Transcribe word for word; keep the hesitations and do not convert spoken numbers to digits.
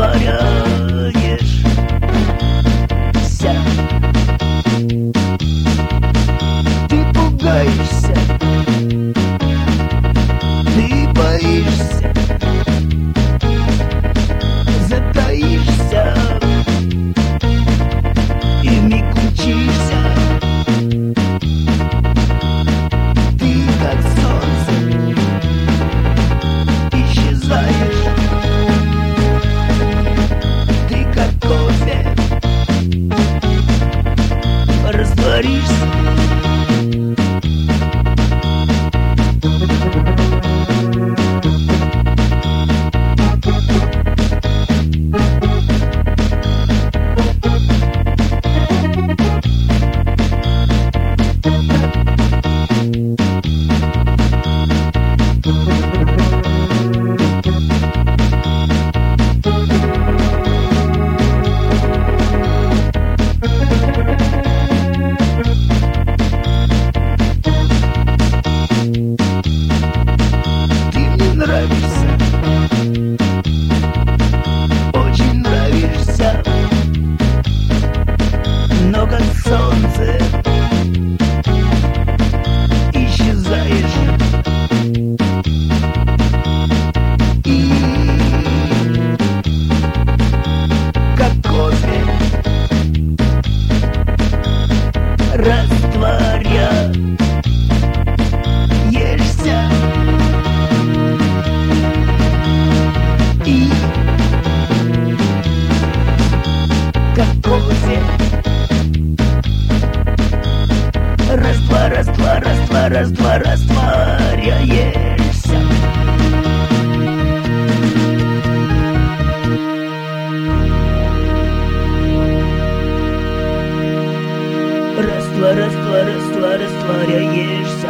растворяешься. Ты пугаешься, ты боишься, затаишься и вмиг мчишься. Ты как солнце исчезаешь, ты как кофе растворишься. Нравишься, очень нравишься, но как солнце исчезаешь и как кофе растворяешься. И как кофе раствор, раствор, раствор, раствор, растворяешься. Раствор, раствор, раствор, растворяешься.